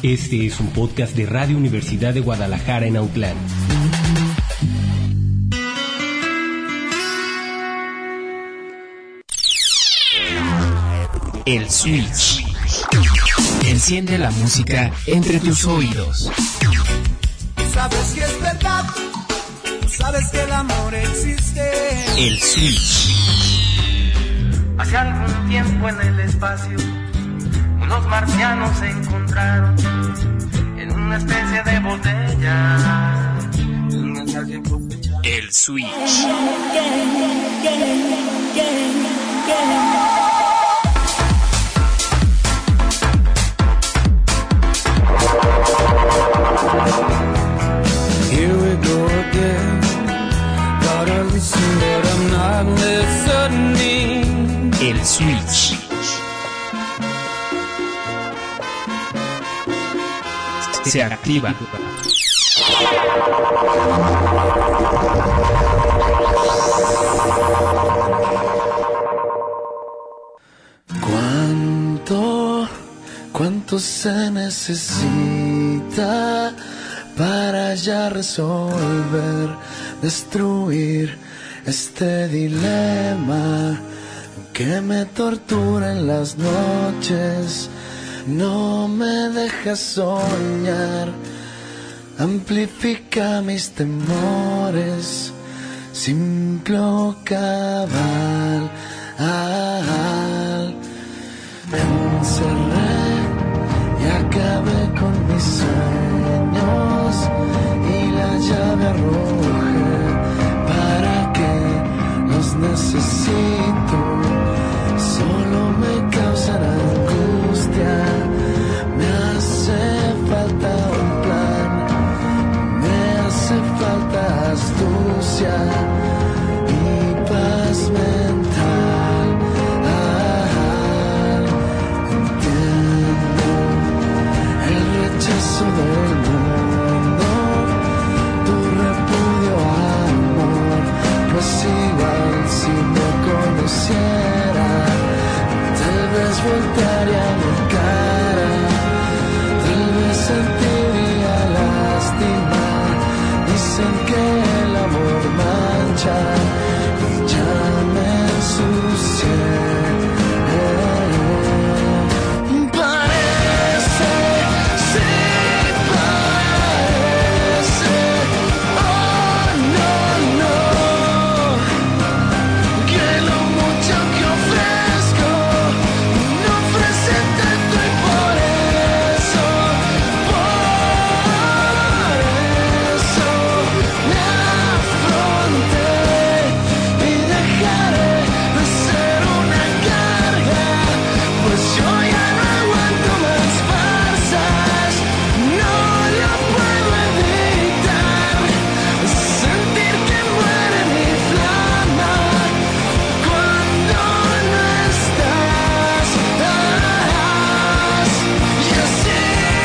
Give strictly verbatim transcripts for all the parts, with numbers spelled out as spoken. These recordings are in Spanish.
Este es un podcast de Radio Universidad de Guadalajara en Autlán. El Switch. Enciende la música entre tus oídos. Sabes que es verdad, sabes que el amor existe. El Switch. Hace algún tiempo en el espacio, unos marcianos se encontraron en una especie de botella. El Switch. Here we go again. Gotta listen, but I'm not listening. El Switch. Se activa. ¿Cuánto, cuánto se necesita para ya resolver, destruir este dilema que me tortura en las noches? No me deja soñar, amplifica mis temores, simple cabal. Me encerré y acabé con mis sueños y la llave arrojé. ¿Para qué los necesito? Solo me causan angustia. Me hace falta un plan, me hace falta astucia y paz mental. Ah, entiendo el rechazo del mundo, tu repudio, amor, pues igual si me conociera, tal vez voltearía mi cara, tal vez sentiría lástima. Dicen que el amor mancha y ya me ensucié. Parece, sí parece, oh no, no, que lo mucho que ofrezco no ofrece tanto y por eso, por eso me afronté y dejaré de ser una carga, pues yo ya no aguanto más farsas, no lo puedo evitar, sentir que muere mi flama cuando no estás, y así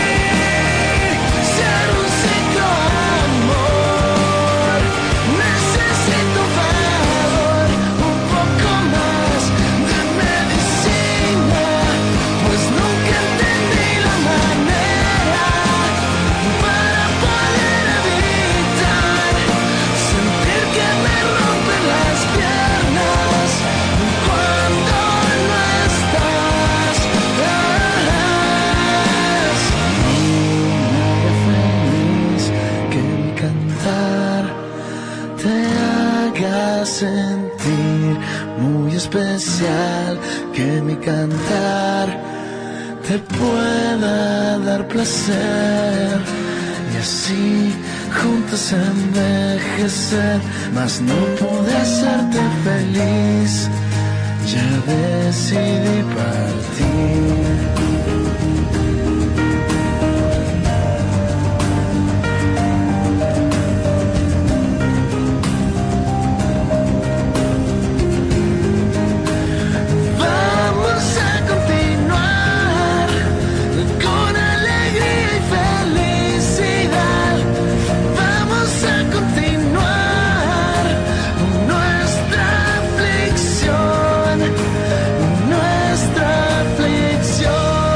ser un ciclo, amor. Necesito un favor, un poco más de medicina, pues nunca entendí la manera para poder evitar sentir que me rompen las piernas cuando no estás. Me haga feliz que mi cantar te haga sentir muy especial, que mi cantar te pueda dar placer y así juntos envejecer. Mas no pude hacerte feliz, ya decidí partir. Vamos a continuar con alegría y felicidad. Vamos a continuar nuestra aflicción, nuestra aflicción.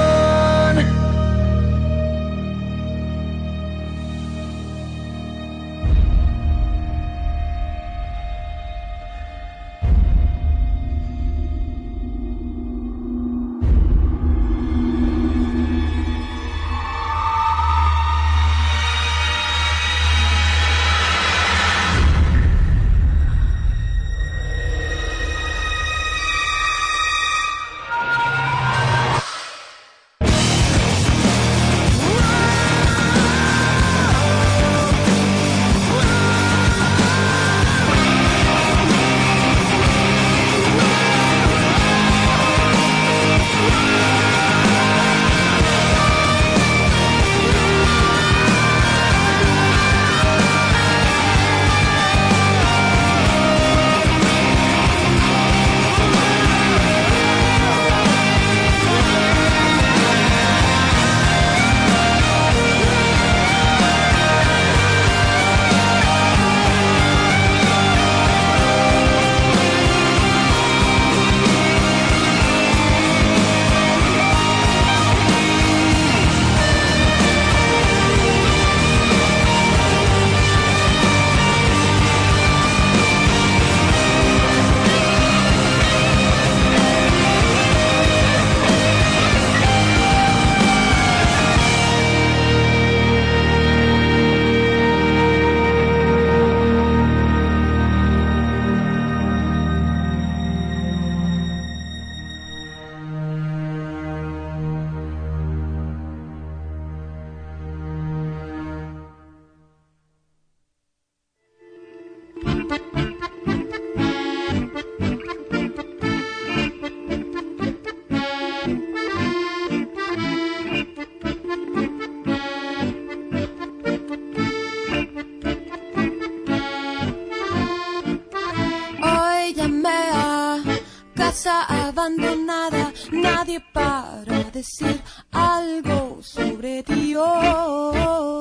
casa abandonada, nadie para decir algo sobre ti. Oh,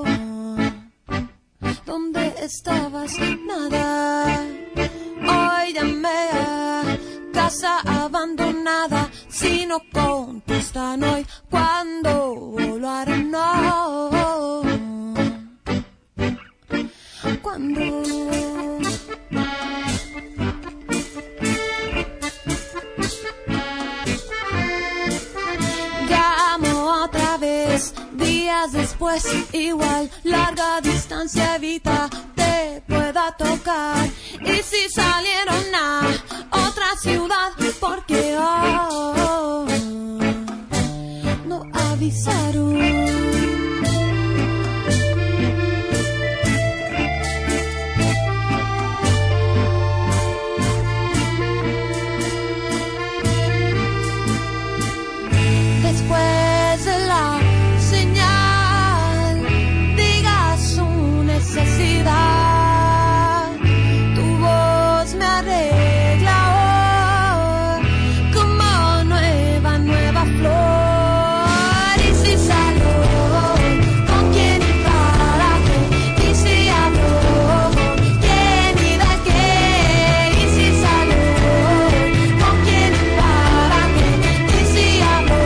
¿dónde estabas? Nada. Hoy llamé a casa abandonada, si no contestan hoy, ¿cuándo lo harán? No. ¿Cuándo? Llamo otra vez, días después, igual, larga distancia evita, te pueda tocar. Y si salieron a otra ciudad, porque oh, no avisaron. Después de la señal, diga su necesidad. Tu voz me arregla oh, como nueva, nueva flor. Y si salgo, ¿con quién y para qué? Y si hablo, ¿con quién y de qué? Y si salgo, ¿con quién y para qué? Y si hablo,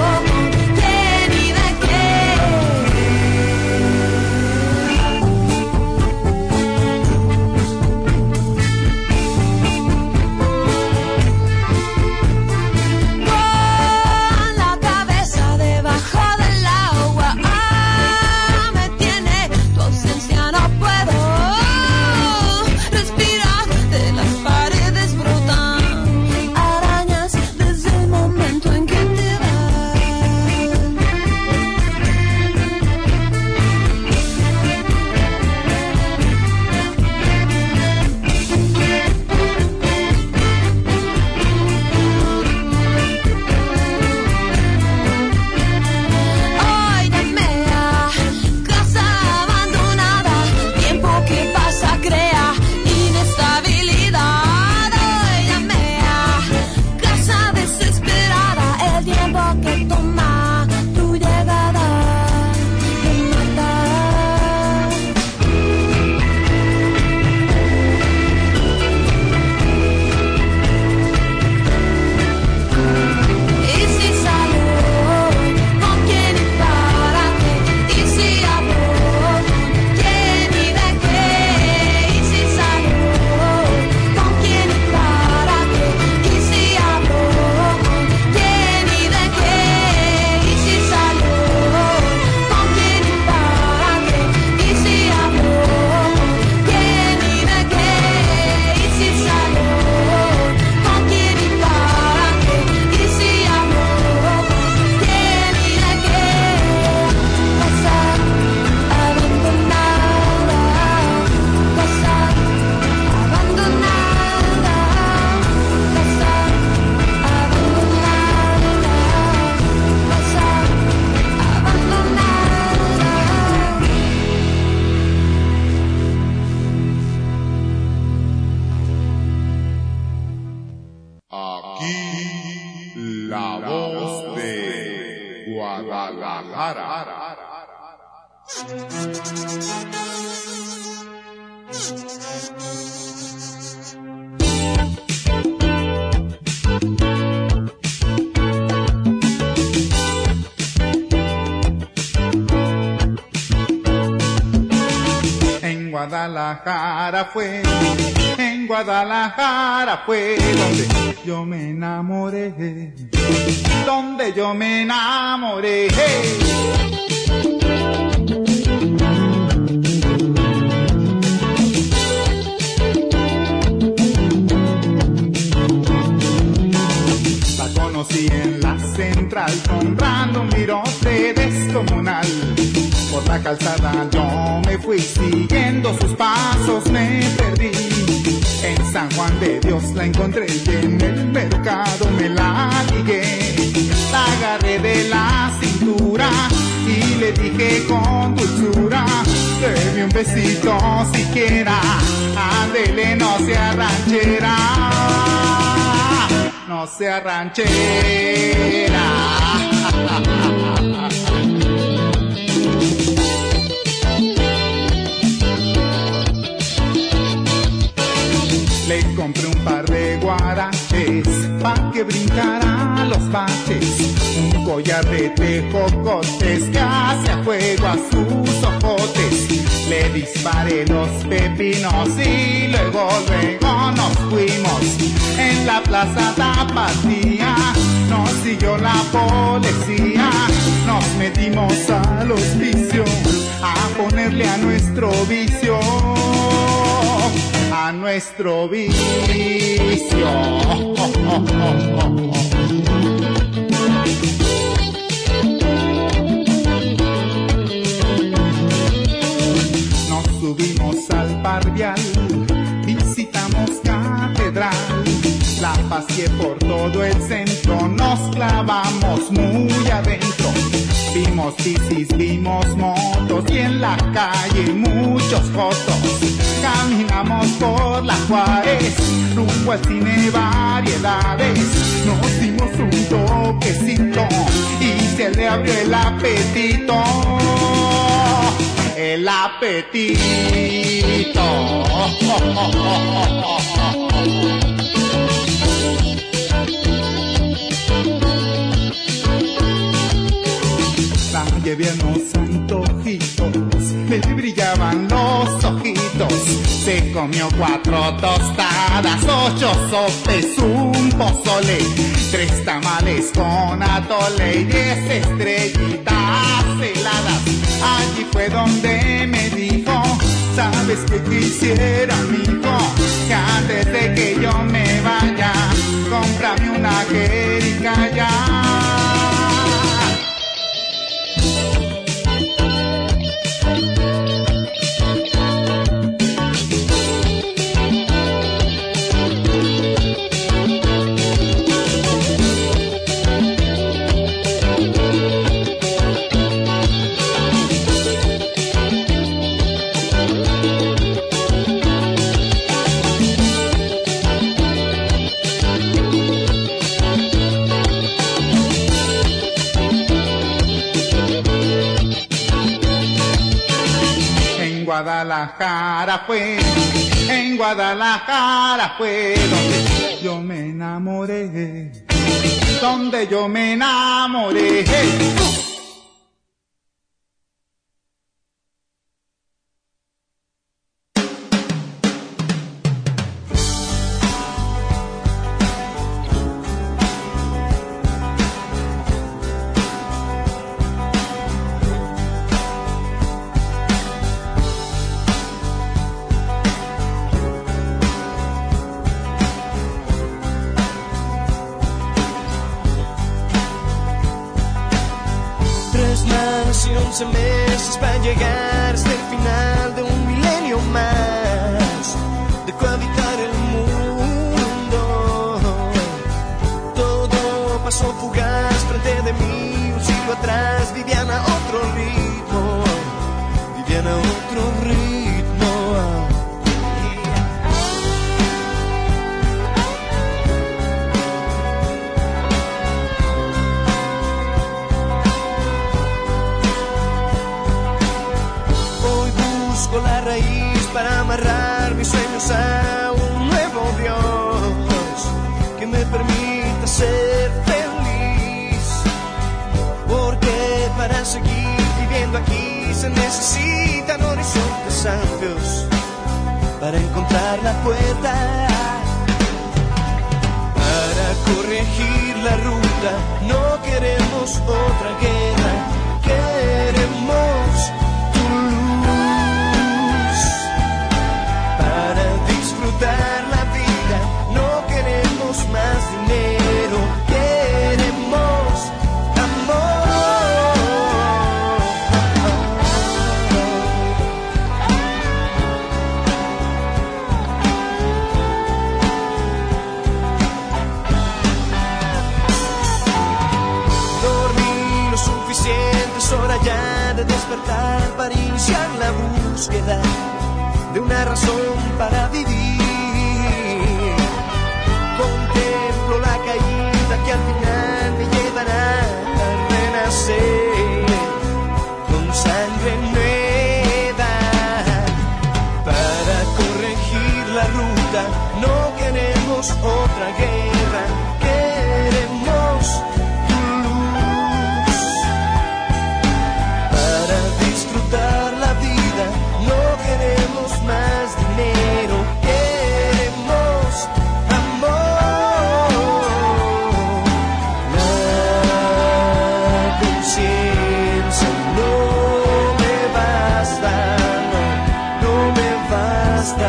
En Guadalajara fue, en Guadalajara fue donde yo me enamoré, donde yo me enamoré. La conocí en la central comprando un virote descomunal. Por la calzada yo me fui siguiendo sus pasos, me perdí. En San Juan de Dios la encontré y en el mercado me la ligué. La agarré de la cintura y le dije con dulzura: deme un besito siquiera, ándele, no sea ranchera. no sea ranchera. Le compré un par de guaraches pa' que brincara los baches, un collar de tejocotes que hace a fuego a sus ojotes. Le disparé los pepinos y luego, luego nos fuimos. En la plaza Tapatía nos siguió la policía. Nos metimos al hospicio a ponerle a nuestro vicio, a nuestro vicio. Nos subimos al Parvial, visitamos Catedral, la paseé por todo el centro, nos clavamos muy adentro. Vimos bicis, vimos motos y en la calle muchos fotos. Caminamos por la Juárez, rumbo al cine Variedades. Nos dimos un toquecito y se le abrió el apetito. El apetito. La llevé a unos antojitos, le brillaban los ojitos. Se comió cuatro tostadas, ocho sopes, un pozole, tres tamales con atole y diez estrellitas heladas. Allí fue donde me dijo, ¿sabes qué quisiera, mijo? Que antes de que yo me vaya, cómprame una jericaya. Guadalajara fue, en Guadalajara fue donde yo me enamoré, donde yo me enamoré. once meses para llegar hasta el final de un milenio más de cohabitar el mundo. Todo pasó fugaz frente de mí, un siglo atrás vivían a otro ritmo, vivían a otro ritmo. La raíz para amarrar mis sueños a un nuevo Dios que me permita ser feliz, porque para seguir viviendo aquí se necesitan horizontes amplios para encontrar la puerta, para corregir la ruta. No queremos otra guerra, queremos disfrutar la vida, no queremos más dinero, queremos amor. Dormí lo suficiente, es hora ya de despertar para iniciar la búsqueda de una razón para vivir. Contemplo la caída queremos otra guerra, queremos tu luz para disfrutar la vida. No queremos más dinero, queremos amor. La conciencia no me basta, no, no me basta.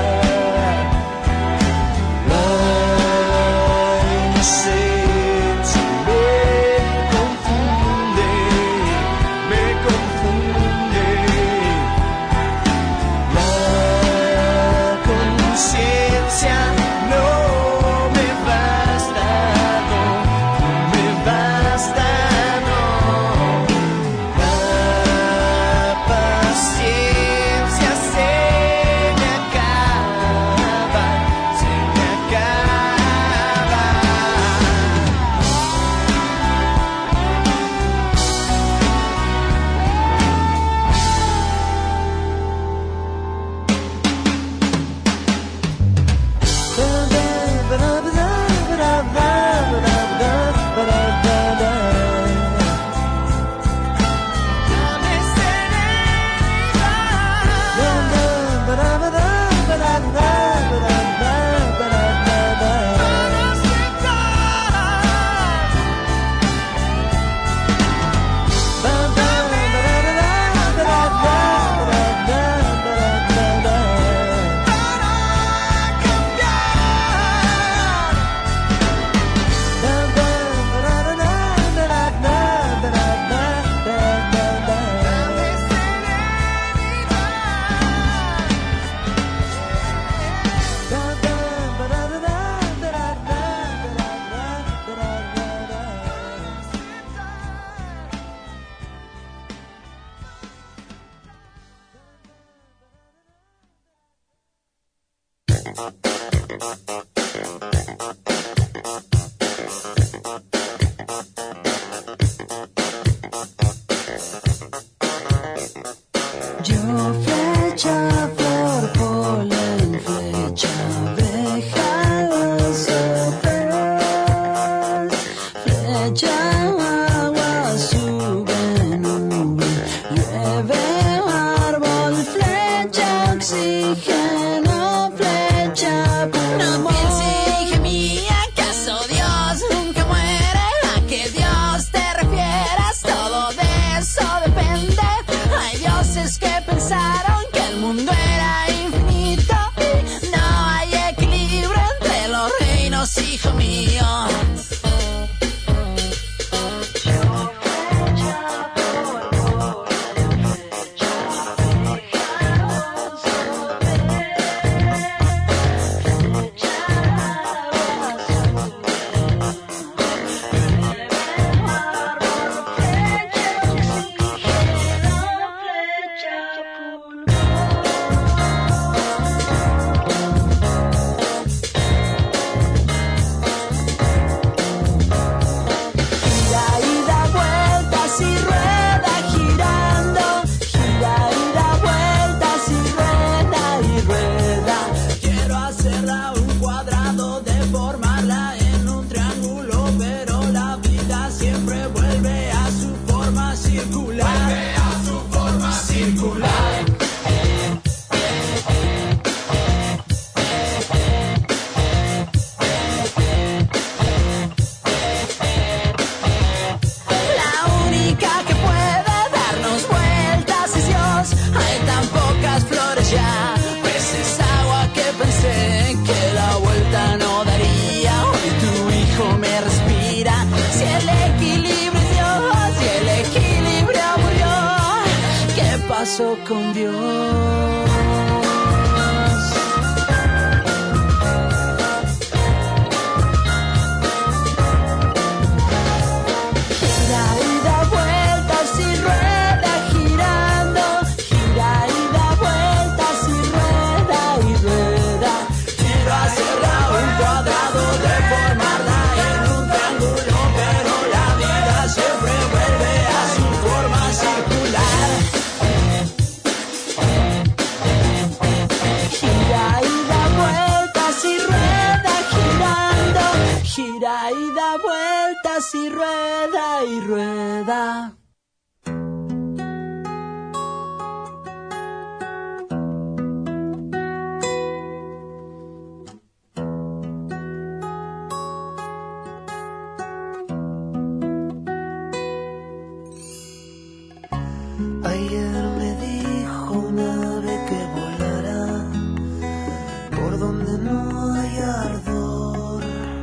Con Dios. Ayer me dijo un ave que volará por donde no hay ardor,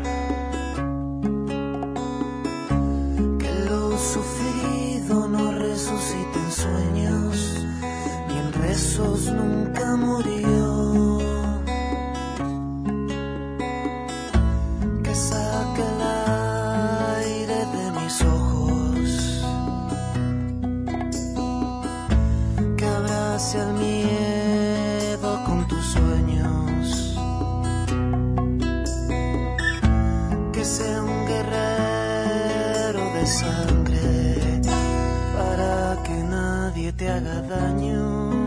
que lo sufrido no resucita en sueños, ni en rezos nunca murió, que saque el aire de mis ojos, que abrace al miedo con tus sueños, que sea un guerrero de sangre para que nadie te haga daño.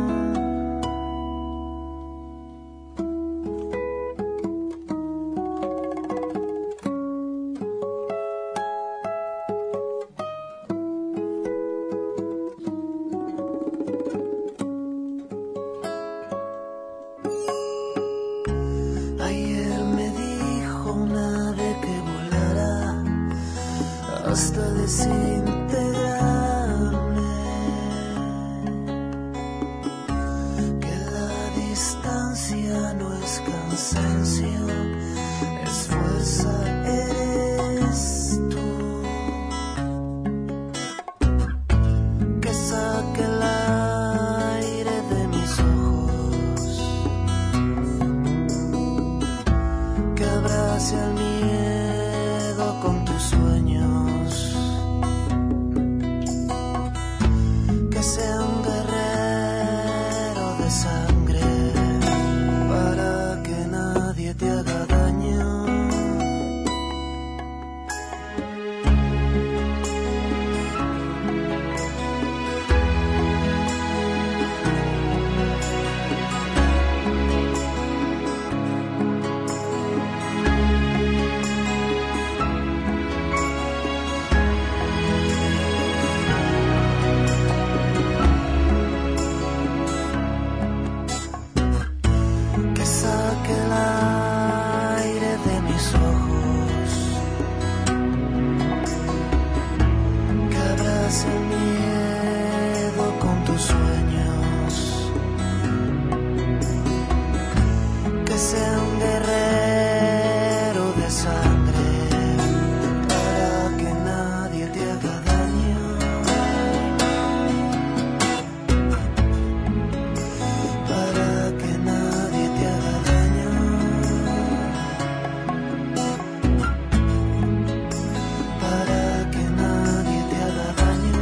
Ayer me dijo un ave que volará hasta desintegrarme, que la distancia no es cansancio, es fuerza, eres tú, que saque el aire de mis ojos, que abrace al miedo con tus sueños, que sea un guerrero de sangre para que nadie te haga daño. Que saque el aire de mis ojos, que abrace el miedo con tus sueños, que sea un guerrero de sangre para que nadie te haga daño, para que nadie te haga daño, para que nadie te haga daño,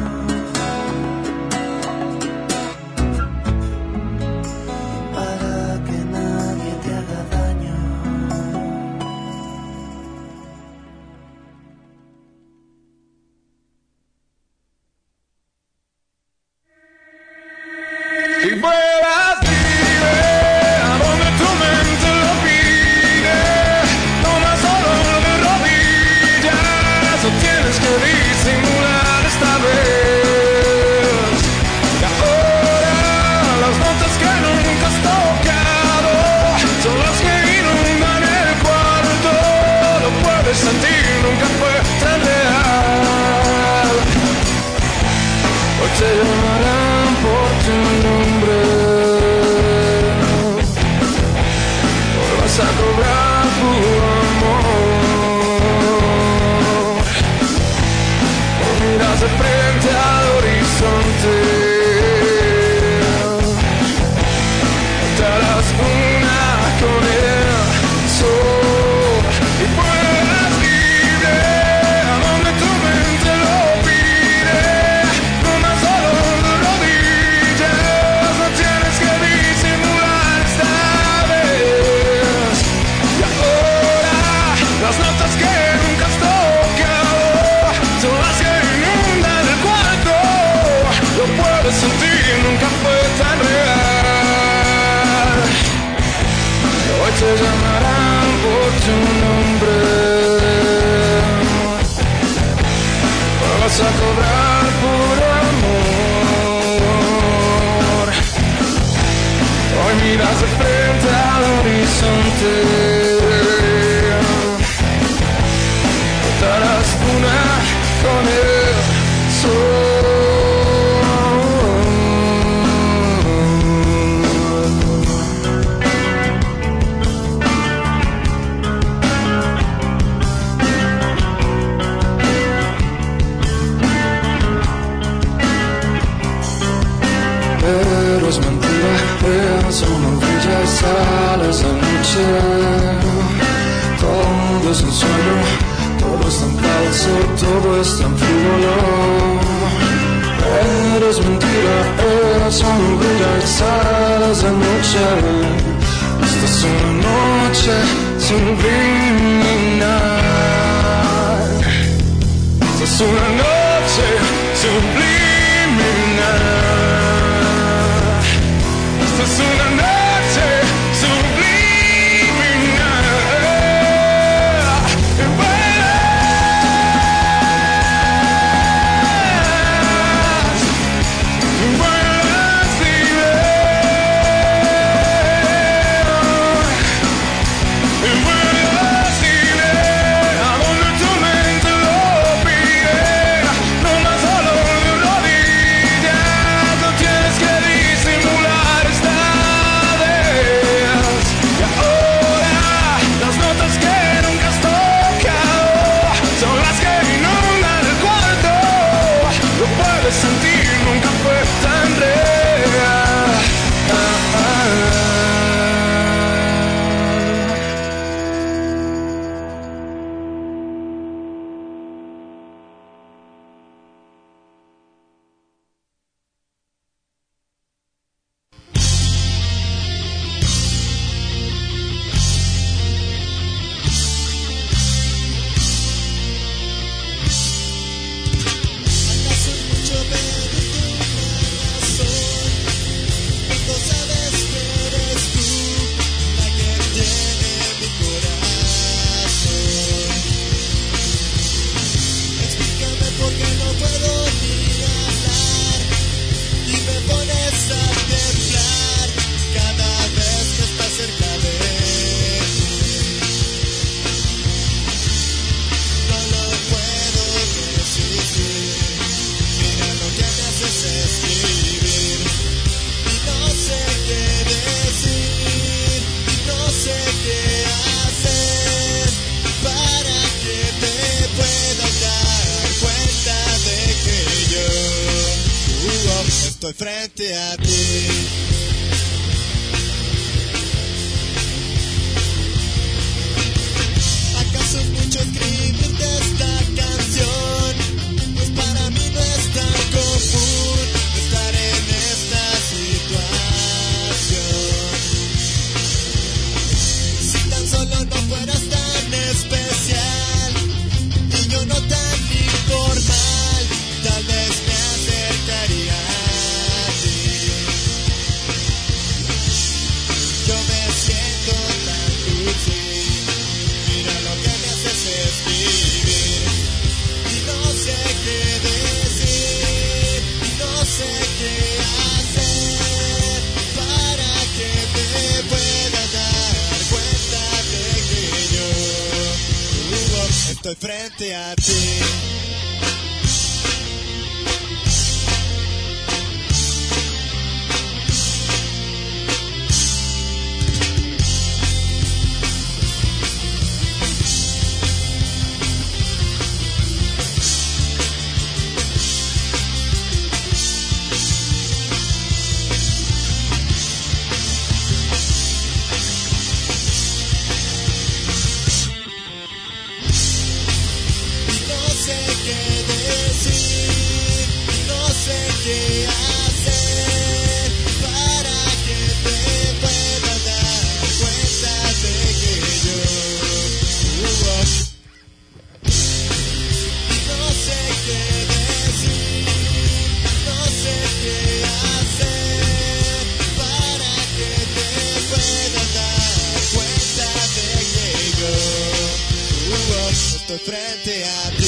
para que nadie te haga daño. Si fueras libre, a donde tu mente lo pide, toma solo de rodillas, no tienes que disimular esta vez. Y ahora las notas que nunca has tocado son las que inundan el cuarto, lo puedes sentir, nunca fue tan real. Hoy te llamarán por tu nombre, hoy vas a cobrar puro amor, hoy miras de frente al horizonte, te harás una con el sol y fueras libre a donde tu mente lo pide, no más solo de rodillas, no tienes que disimular esta vez. Y ahora las notas que nunca has tocado son las que inundan el cuarto, lo puedes sentir, nunca fue tan real. Hoy te llamarán por tu nombre, vas a cobrar por amor, hoy miras de frente al horizonte, te harás una con el sol. pero es mentira, el sol no brilla y sale esa noche. Todo es un sueño, todo es tan falso, todo es tan frívolo. Pero es mentira, el sol no brilla y sale esa noche. Esta es una noche subliminal. Esta es una noche subliminal. Esta es una noche subliminal. Y vuelas, y vuelas libre. Y vuelas libre a donde tu mente lo pide. No más dolor de rodillas, no tienes que disimular esta vez. Y ahora las notas que nunca has tocado son las que inundan el cuarto. Lo puedes sentir, nunca fue tan real. Ah, ah, ah. ¿Acaso es mucho pedir tu corazón? Cuando sabes que eres tú la que tiene mi corazón. Explícame por qué no puedo ni hablar y me pones a temblar cada vez que estás cerca de mí. No lo puedo resistir. Mira lo que me haces escribir y no sé qué decir y no sé qué hacer para que te puedas dar cuenta de que yo uh, oh, estoy frente a ti. ¿Acaso es mucho escribirte esta canción? Pues para mí no es tan común estar en esta situación. Si tan solo no fueras tan especial y yo no tan informal, tal vez me acercaría a ti. Yo me siento tan dulce. Mira lo que me haces escribir y no sé qué decir y no sé qué hacer para que te puedas dar cuenta de que yo uh, oh, estoy frente a ti. Y no sé qué decir, no sé qué hacer para que te puedas dar cuenta de que yo uh, oh. Y no sé qué decir, no sé qué hacer para que te puedas dar cuenta de que yo uh, oh, estoy frente a ti.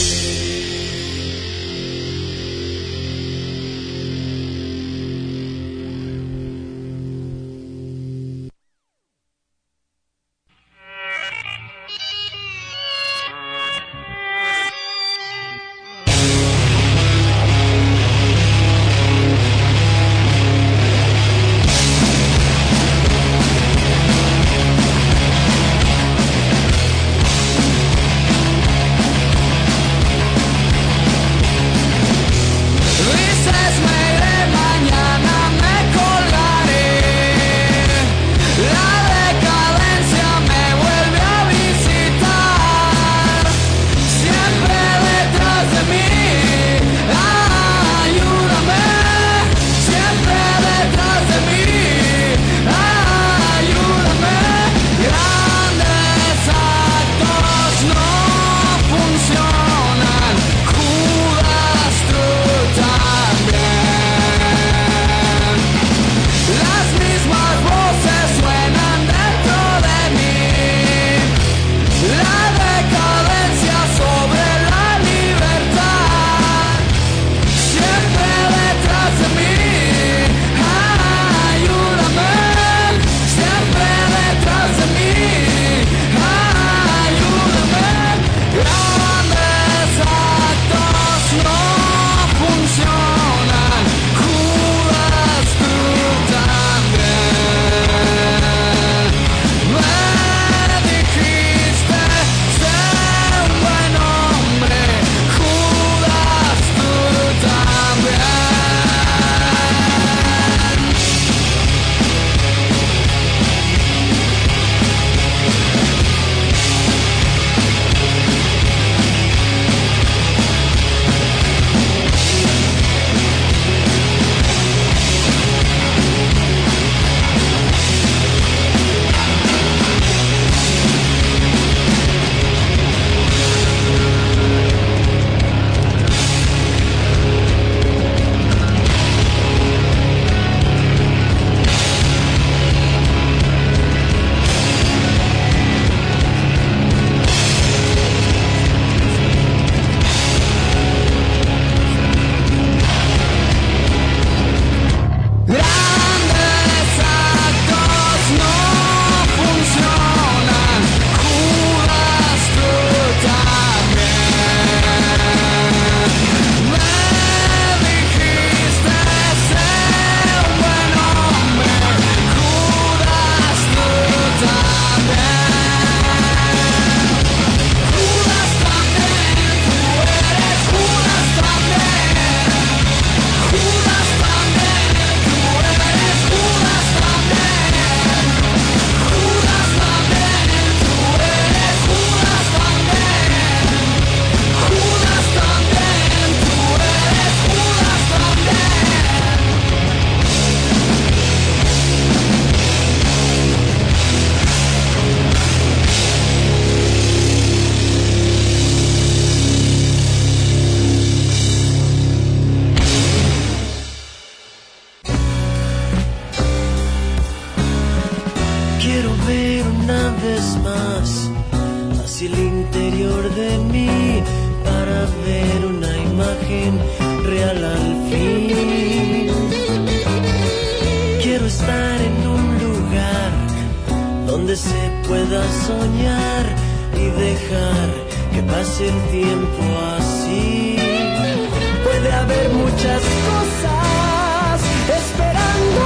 vez más hacia el interior de mí para ver una imagen real al fin. Quiero estar en un lugar donde se pueda soñar y dejar que pase el tiempo así. Puede haber muchas cosas esperando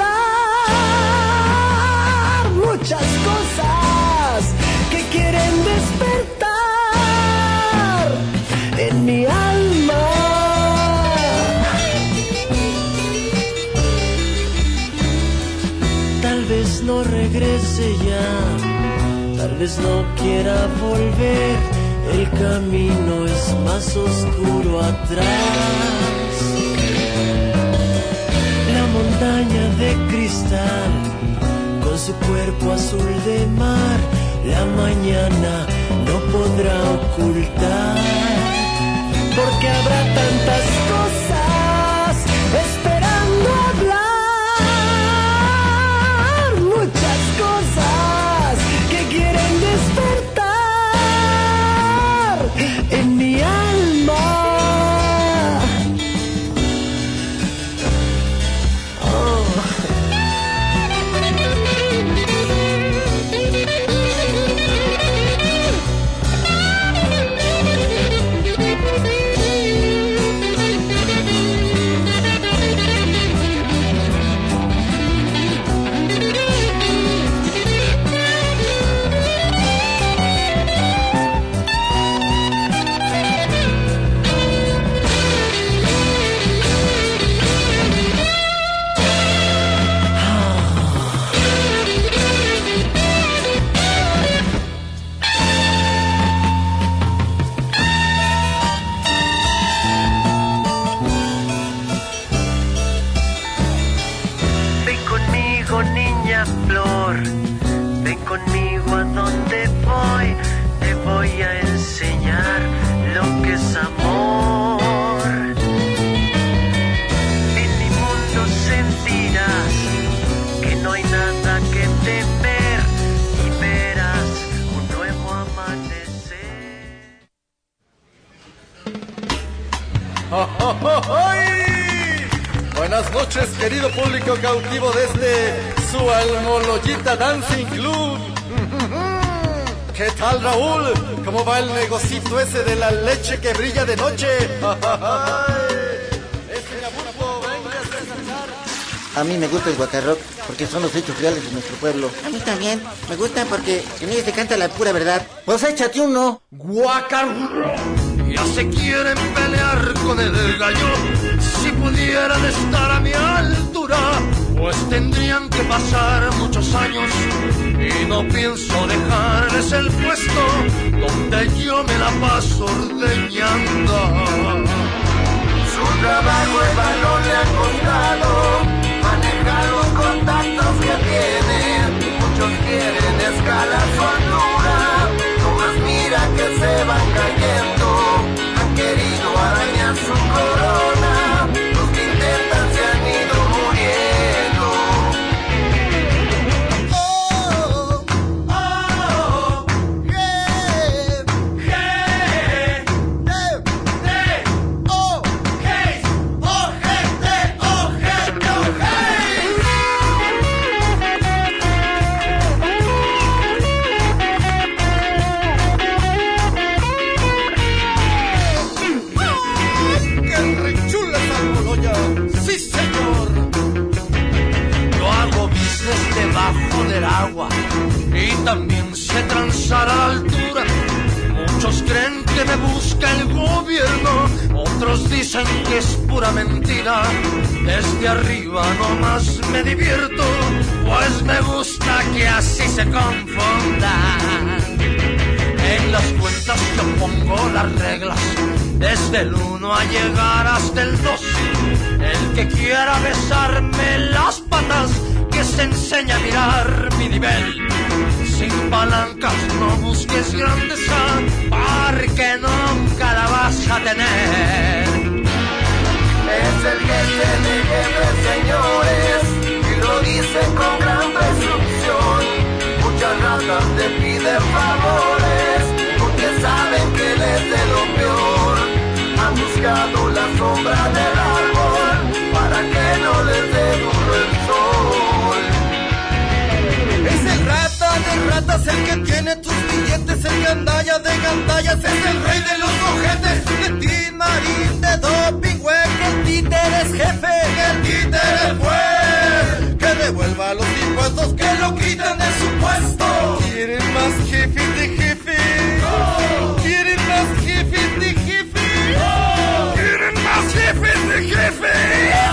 hablar, muchas cosas que quieren despertar en mi alma. Tal vez no regrese ya, tal vez no quiera volver, el camino es más oscuro atrás. La montaña de cristal con su cuerpo azul de mar, la mañana no podrá ocultar, porque habrá tantas cosas esperando hablar, muchas cosas que quieren despertar en mi alma. Oh. Buenas noches, querido público cautivo de este su Almoloyita Dancing Club. ¿Qué tal, Raúl? ¿Cómo va el negocito ese de la leche que brilla de noche? A mí me gusta el guacarrock porque son los hechos reales de nuestro pueblo. A mí también. Me gusta porque en ellos se canta la pura verdad. Pues échate uno. Guacarrock. Ya se quieren pelear con el gallo. Si pudieran estar a mi altura, pues tendrían que pasar muchos años. Y no pienso dejarles el puesto donde yo me la paso ordeñando. Su trabajo en balón le ha costado manejar los contactos que tiene. Muchos quieren escalar su altura, no más mira que se van cayendo. Han querido arañar su corona, los que intentan se han ido muriendo. Oh, oh, yeah, yeah, yeah, yeah, oh, hey, oh, gente, oh, gente, oh, ¡sí, señor! Yo hago business debajo del agua y también sé transar a la altura. Muchos creen que me busca el gobierno, otros dicen que es pura mentira. Desde arriba nomás me divierto, pues me gusta que así se confundan. En las cuentas yo pongo las reglas, desde el uno a llegar hasta el dos. El que quiera besarme las patas, que se enseñe a mirar mi nivel. Sin palancas no busques grandeza, porque nunca la vas a tener. Es el jefe de jefes, señores, y lo dice con gran presunción. Muchas ratas de les dé duro el sol. Es el rata de ratas, el que tiene tus billetes, el gandalla de gandallas, es el rey de los ojetes, de tin marín, de doping, güey, que el títere es jefe, que el títere fue, que devuelva los impuestos, que lo quitan de su puesto. Quieren más jefes de jefe, oh. Quieren más jefes de jefe, oh. Quieren más jefes de jefe, oh.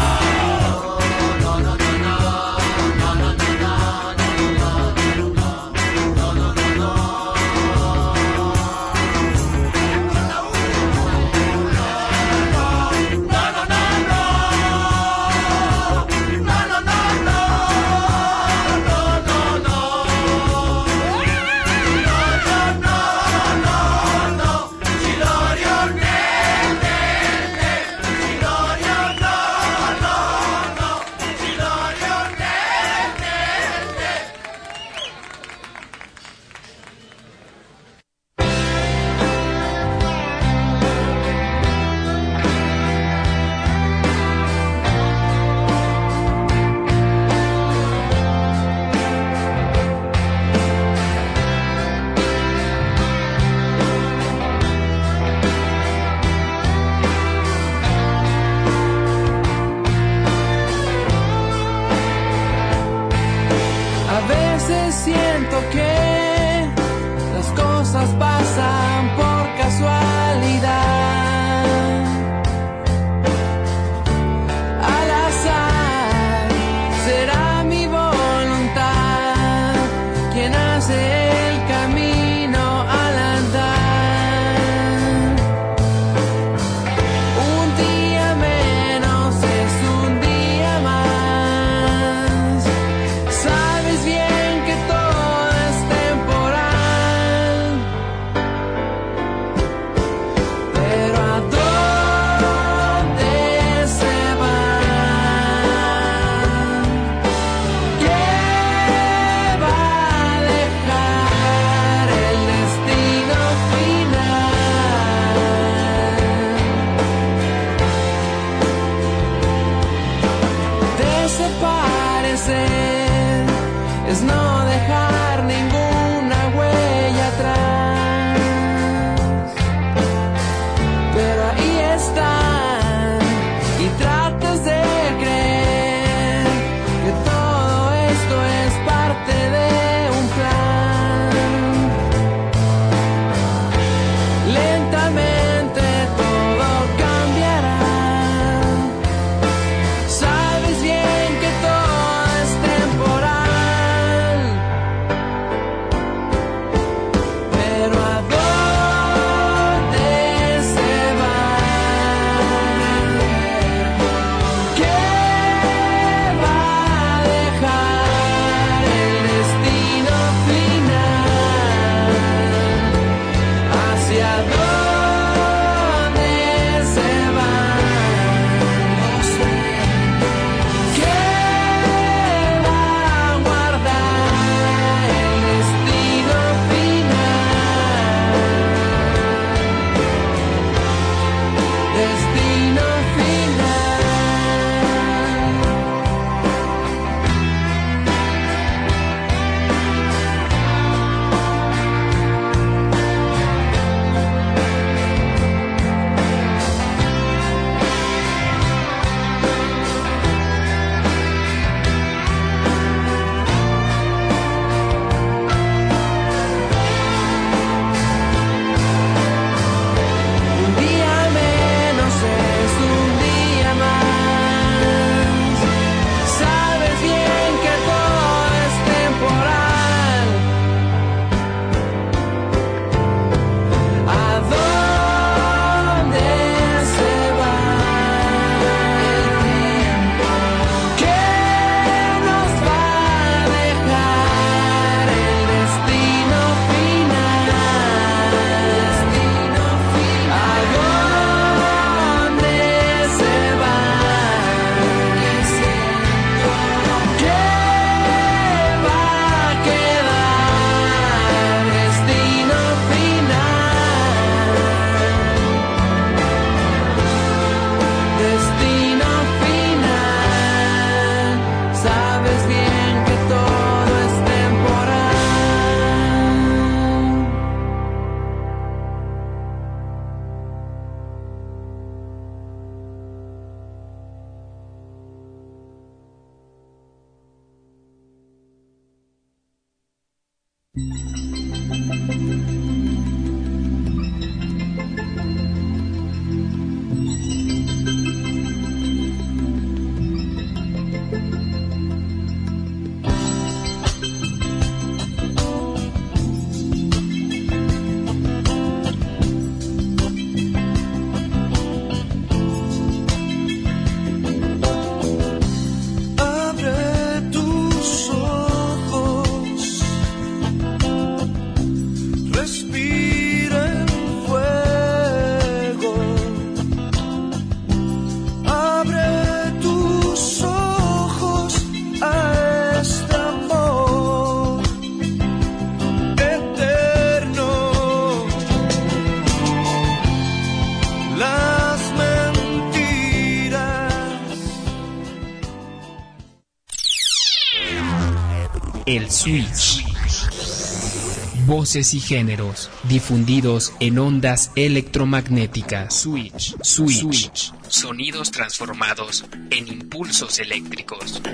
El Switch. Voces y géneros difundidos en ondas electromagnéticas. Switch. Switch. Switch. Sonidos transformados en impulsos eléctricos.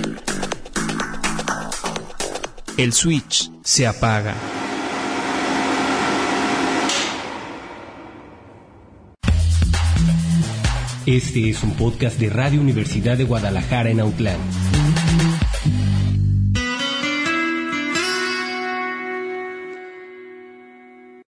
El switch se apaga. Este es un podcast de Radio Universidad de Guadalajara en Autlán.